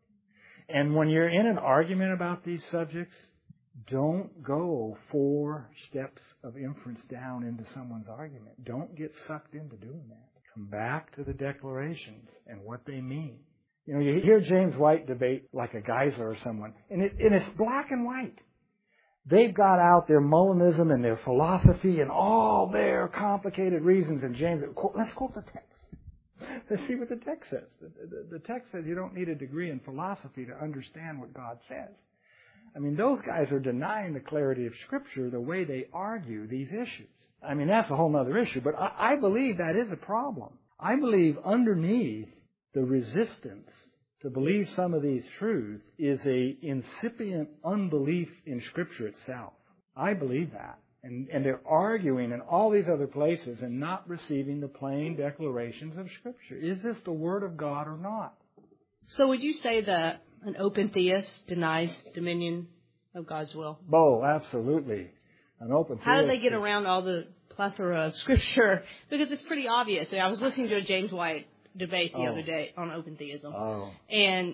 And when you're in an argument about these subjects, don't go 4 steps of inference down into someone's argument. Don't get sucked into doing that. Come back to the declarations and what they mean. You know, you hear James White debate like a Geisler or someone, and it's black and white. They've got out their Molinism and their philosophy and all their complicated reasons, and James, let's quote the text. Let's see what the text says. The text says you don't need a degree in philosophy to understand what God says. I mean, those guys are denying the clarity of Scripture the way they argue these issues. I mean, that's a whole other issue, but I believe that is a problem. I believe underneath the resistance to believe some of these truths is a incipient unbelief in Scripture itself. I believe that. And they're arguing in all these other places and not receiving the plain declarations of Scripture. Is this the Word of God or not? So would you say that an open theist denies dominion of God's will? Oh, absolutely. An open theist. How do they get around all the plethora of Scripture? Because it's pretty obvious. I was listening to a James White debate the other day on open theism. And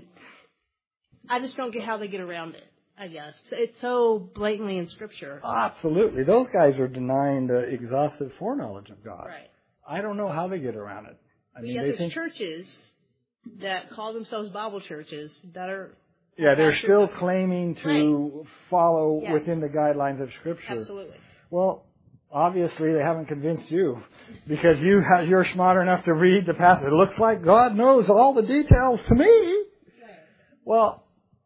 I just don't get how they get around it. I guess. It's so blatantly in Scripture. Absolutely. Those guys are denying the exhaustive foreknowledge of God. Right. I don't know how they get around it. I mean, there's churches that call themselves Bible churches that are... Yeah, they're still claiming to follow within the guidelines of Scripture. Absolutely. Well, obviously they haven't convinced you because you're smart enough to read the passage. It looks like God knows all the details to me. Well,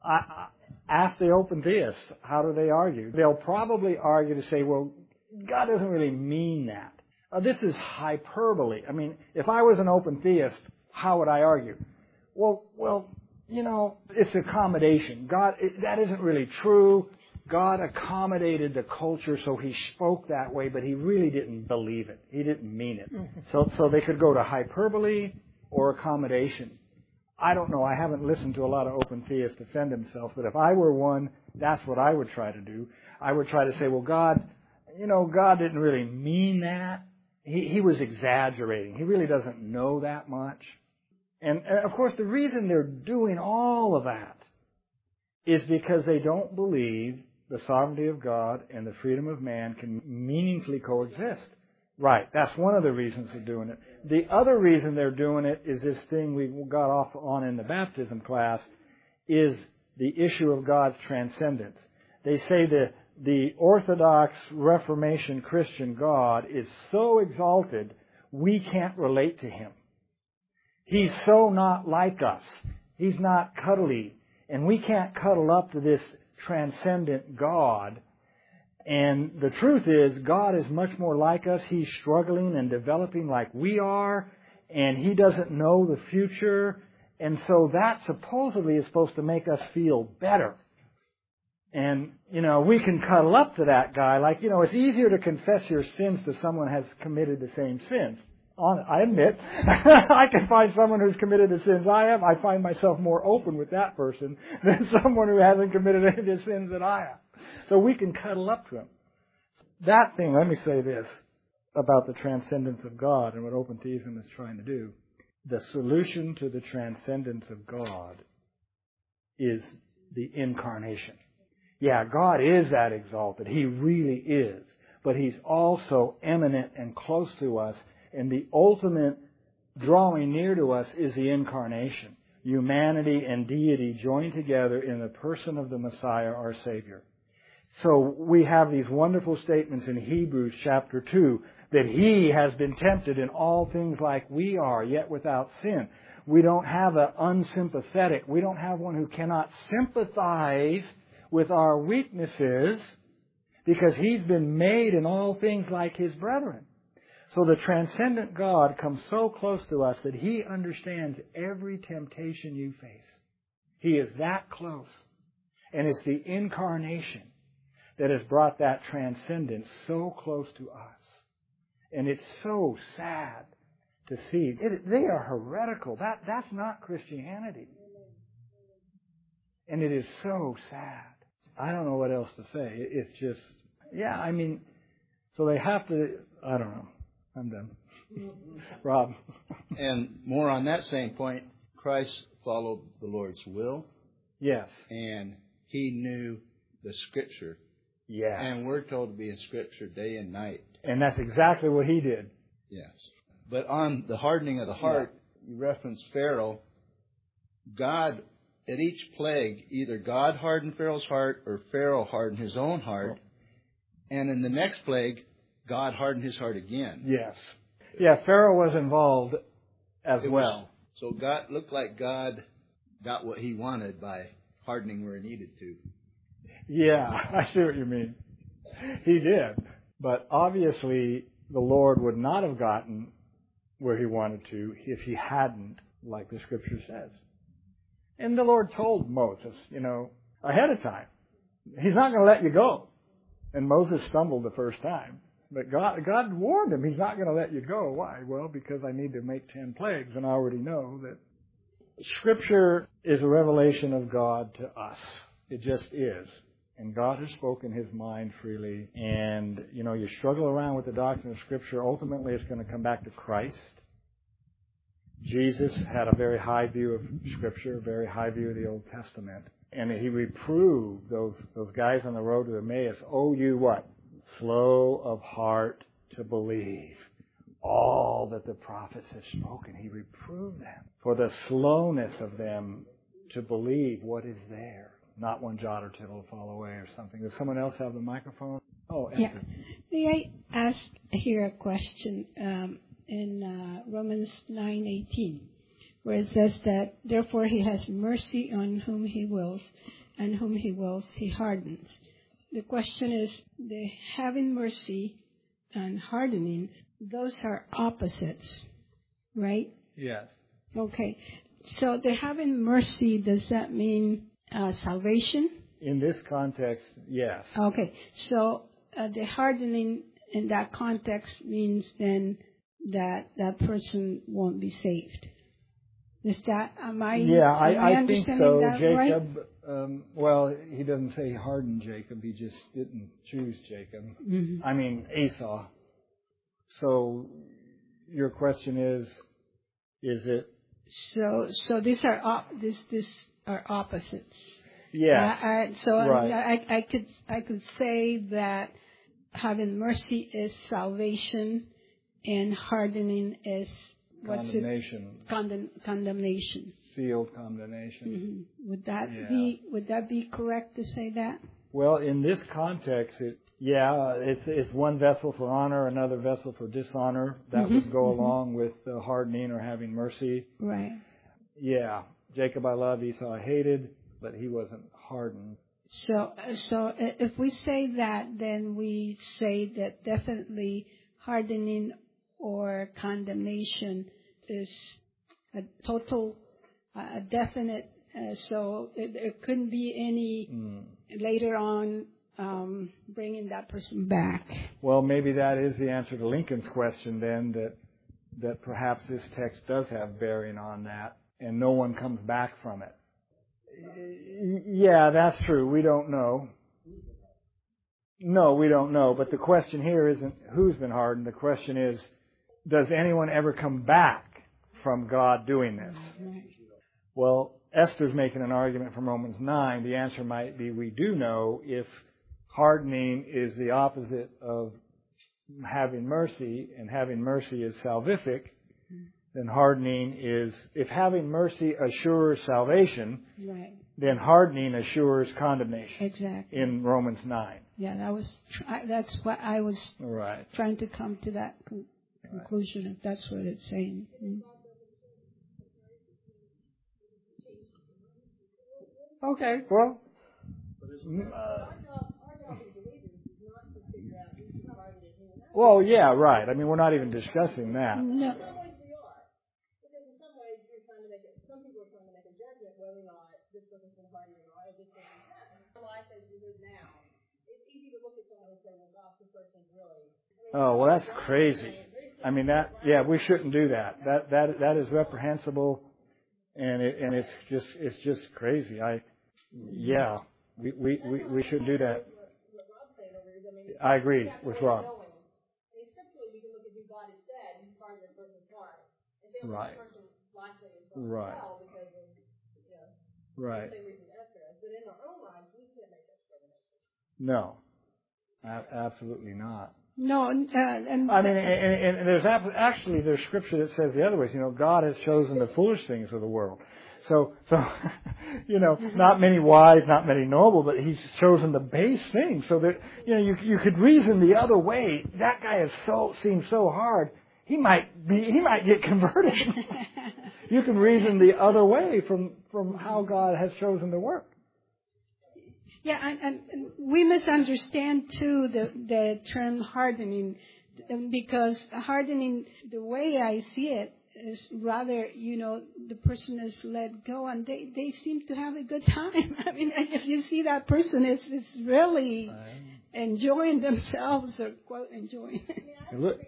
ask the open theists, how do they argue? They'll probably argue to say, well, God doesn't really mean that. This is hyperbole. I mean, if I was an open theist, how would I argue? Well, you know, it's accommodation. That isn't really true. God accommodated the culture, so He spoke that way, but He really didn't believe it. He didn't mean it. So they could go to hyperbole or accommodation. I don't know. I haven't listened to a lot of open theists defend themselves, but if I were one, that's what I would try to do. I would try to say, well, God didn't really mean that. He was exaggerating. He really doesn't know that much. And of course, the reason they're doing all of that is because they don't believe the sovereignty of God and the freedom of man can meaningfully coexist. Right. That's one of the reasons they're doing it. The other reason they're doing it is this thing we got off on in the baptism class, is the issue of God's transcendence. They say that the Orthodox Reformation Christian God is so exalted, we can't relate to Him. He's so not like us. He's not cuddly. And we can't cuddle up to this transcendent God. And the truth is, God is much more like us. He's struggling and developing like we are. And He doesn't know the future. And so that supposedly is supposed to make us feel better. And, we can cuddle up to that guy. Like, it's easier to confess your sins to someone who has committed the same sins. I admit, I can find someone who's committed the sins I have. I find myself more open with that person than someone who hasn't committed any of the sins that I have. So we can cuddle up to him. That thing, let me say this about the transcendence of God and what open theism is trying to do. The solution to the transcendence of God is the incarnation. Yeah, God is that exalted. He really is. But He's also eminent and close to us. And the ultimate drawing near to us is the incarnation. Humanity and deity joined together in the person of the Messiah, our Savior. So we have these wonderful statements in Hebrews chapter 2 that He has been tempted in all things like we are, yet without sin. We don't have an unsympathetic. We don't have one who cannot sympathize with our weaknesses because He's been made in all things like His brethren. So the transcendent God comes so close to us that He understands every temptation you face. He is that close. And it's the incarnation that has brought that transcendence so close to us. And it's so sad to see. They are heretical. That's not Christianity. And it is so sad. I don't know what else to say. It's just, so they have to, I don't know. I'm done. Rob. And more on that same point, Christ followed the Lord's will. Yes. And He knew the Scripture. Yes. And we're told to be in Scripture day and night. And that's exactly what He did. Yes. But on the hardening of the heart, you referenced Pharaoh. God, at each plague, either God hardened Pharaoh's heart or Pharaoh hardened his own heart. And in the next plague, God hardened his heart again. Yes. Yeah, Pharaoh was involved as well. So God looked like God got what He wanted by hardening where He needed to. Yeah, I see what you mean. He did. But obviously, the Lord would not have gotten where He wanted to if He hadn't, like the Scripture says. And the Lord told Moses, ahead of time, He's not going to let you go. And Moses stumbled the first time. But God warned him, He's not going to let you go. Why? Well, because I need to make 10 plagues, and I already know that Scripture is a revelation of God to us. It just is. And God has spoken His mind freely. And, you struggle around with the doctrine of Scripture. Ultimately, it's going to come back to Christ. Jesus had a very high view of Scripture, a very high view of the Old Testament. And He reproved those guys on the road to Emmaus. Oh, you what? Slow of heart to believe all that the prophets have spoken. He reproved them for the slowness of them to believe what is there. Not one jot or tittle will fall away or something. Does someone else have the microphone? Oh, Esther. Yeah. May I ask here a question in Romans 9:18, where it says that, therefore He has mercy on whom He wills, and whom He wills He hardens. The question is, the having mercy and hardening, those are opposites, right? Yes. Okay. So the having mercy, does that mean salvation? In this context, yes. Okay. So the hardening in that context means then that person won't be saved. Is that, am I I think so. Jacob, right? He doesn't say he hardened Jacob. He just didn't choose Jacob. Mm-hmm. I mean, Esau. So your question is it? So these are these are opposites. Yes. Right. I could say that having mercy is salvation, and hardening is condemnation. Condemnation. Sealed condemnation. Mm-hmm. Would that be correct to say that? Well, in this context, it's one vessel for honor, another vessel for dishonor. That would go along with hardening or having mercy. Right. Yeah. Jacob I loved, Esau I hated, but he wasn't hardened. So if we say that, then we say that definitely hardening or condemnation is a total, a definite. So there couldn't be any later on bringing that person back. Well, maybe that is the answer to Lincoln's question then, that perhaps this text does have bearing on that, and no one comes back from it. Yeah, that's true. We don't know. No, we don't know. But the question here isn't who's been hardened. The question is, does anyone ever come back from God doing this? Well, Esther's making an argument from Romans 9. The answer might be we do know if hardening is the opposite of having mercy, and having mercy is salvific, then hardening is, if having mercy assures salvation, Right. then hardening assures condemnation. Exactly. In Romans 9. Yeah, that's what I was Right. trying to come to that conclusion, if that's what it's saying. Okay, well. Well, yeah, right. I mean, we're not even discussing that. No. Oh, well, that's crazy. I mean, we shouldn't do that. That is reprehensible, and it's just crazy. We shouldn't do that. I agree with Rob. Right. Right. Right. No, absolutely not. No, and I mean, and there's there's scripture that says the other ways. God has chosen the foolish things of the world. So not many wise, not many noble, but He's chosen the base things. So that you could reason the other way. That guy seems so hard. He might get converted. You can reason the other way from how God has chosen to work. Yeah, and we misunderstand too the term hardening, because hardening, the way I see it, is rather, the person is let go and they seem to have a good time. I mean, if you see that person is really enjoying themselves, or quote enjoying. Look.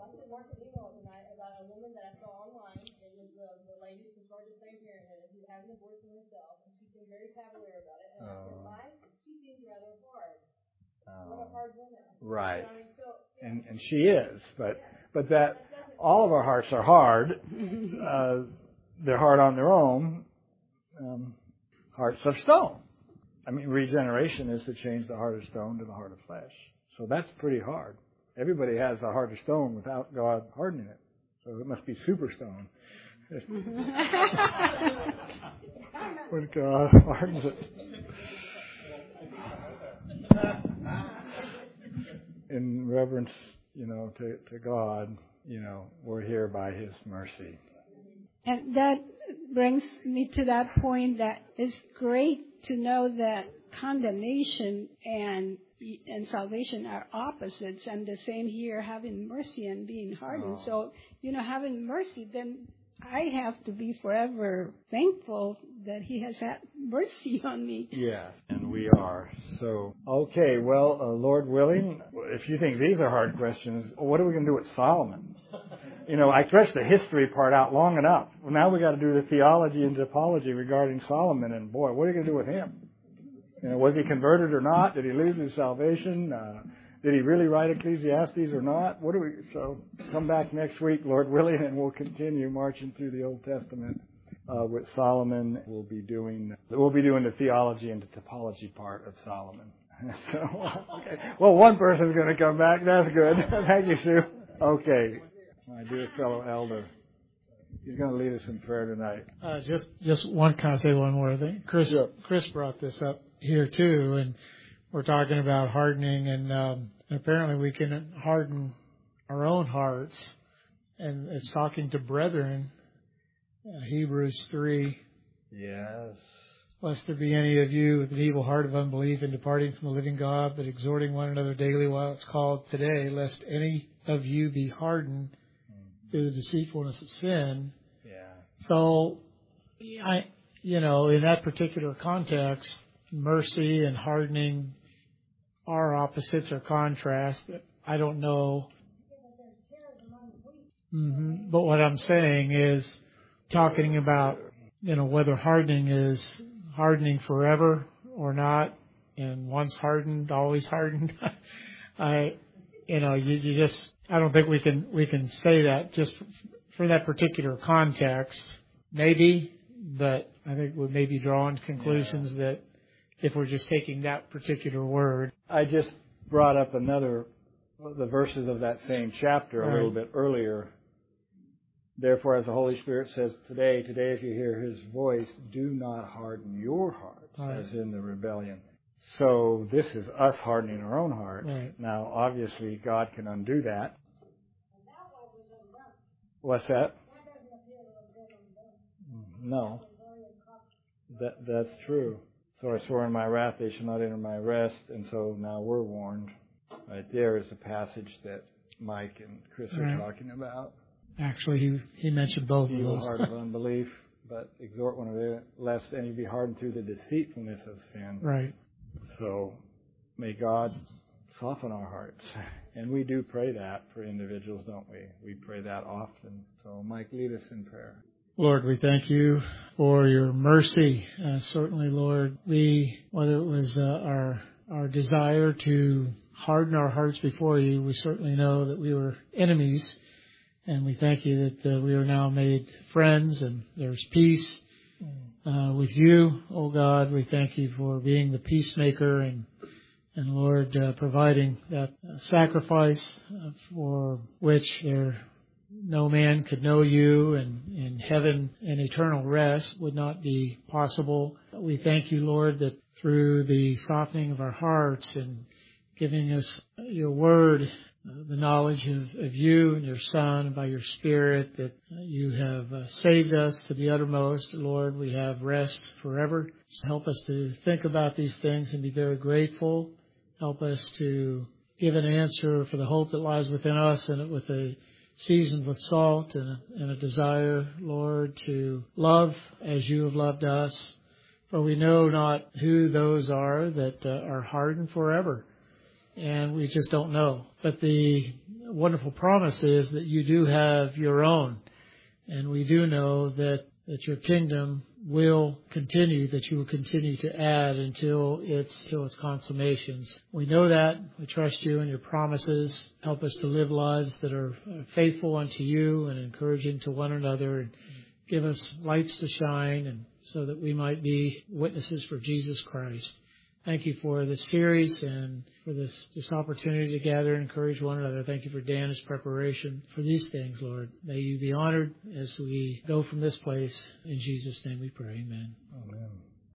Right, and she is, but that all of our hearts are hard. They're hard on their own. Hearts of stone. I mean, regeneration is to change the heart of stone to the heart of flesh. So that's pretty hard. Everybody has a heart of stone without God hardening it. So it must be super stone. When God hardens it. In reverence, to God, we're here by His mercy. And that brings me to that point that it's great to know that condemnation and salvation are opposites, and the same here, having mercy and being hardened. So, having mercy, then I have to be forever thankful that He has had mercy on me. Yes, and we are. So, okay, well, Lord willing, if you think these are hard questions, what are we going to do with Solomon? I stretched the history part out long enough. Well, now we got to do the theology and typology regarding Solomon, and boy, what are you going to do with him? Was he converted or not? Did he lose his salvation? Did he really write Ecclesiastes or not? So come back next week, Lord willing, and we'll continue marching through the Old Testament with Solomon. We'll be doing the theology and the typology part of Solomon. So, okay. Well, one person's going to come back. That's good. Thank you, Sue. Okay, my dear fellow elder, he's going to lead us in prayer tonight. Just one. Can I say one more thing? Chris brought this up here too, and we're talking about hardening, and apparently we can harden our own hearts, and it's talking to brethren. Hebrews 3. Yes. Lest there be any of you with an evil heart of unbelief and departing from the living God, but exhorting one another daily while it's called today, lest any of you be hardened through the deceitfulness of sin. Yeah. So, in that particular context, mercy and hardening are opposites or contrasts. I don't know. Mm-hmm. But what I'm saying is talking about, whether hardening is hardening forever or not, and once hardened, always hardened. I don't think we can say that just for that particular context. Maybe, but I think we may be drawing conclusions that if we're just taking that particular word. I just brought up the verses of that same chapter a little bit earlier. Therefore, as the Holy Spirit says today if you hear His voice, do not harden your hearts, as in the rebellion. So this is us hardening our own hearts. Right. Now, obviously, God can undo that. What's that? No. That's true. So I swore in my wrath they shall not enter my rest, and so now we're warned. Right there is the passage that Mike and Chris are talking about. Actually, he mentioned both of Evil those. heart of unbelief, but exhort one another, lest any be hardened through the deceitfulness of sin. Right. So may God soften our hearts. And we do pray that for individuals, don't we? We pray that often. So Mike, lead us in prayer. Lord, we thank you for your mercy. Certainly, Lord, whether it was our desire to harden our hearts before you, we certainly know that we were enemies. And we thank you that we are now made friends and there's peace with you, oh God. We thank you for being the peacemaker and Lord, providing that sacrifice for which no man could know you, and in heaven and eternal rest would not be possible. We thank you, Lord, that through the softening of our hearts and giving us your word, the knowledge of you and your Son, and by your Spirit, that you have saved us to the uttermost. Lord, we have rest forever. Help us to think about these things and be very grateful. Help us to give an answer for the hope that lies within us, and with a seasoned with salt and a desire, Lord, to love as you have loved us. For we know not who those are that are hardened forever. And we just don't know. But the wonderful promise is that you do have your own. And we do know that your kingdom will continue, that you will continue to add until its consummations. We know that. We trust you and your promises. Help us to live lives that are faithful unto you and encouraging to one another. And give us lights to shine, and so that we might be witnesses for Jesus Christ. Thank you for this series and for this opportunity to gather and encourage one another. Thank you for Dan's preparation for these things, Lord. May you be honored as we go from this place. In Jesus' name we pray. Amen. Amen.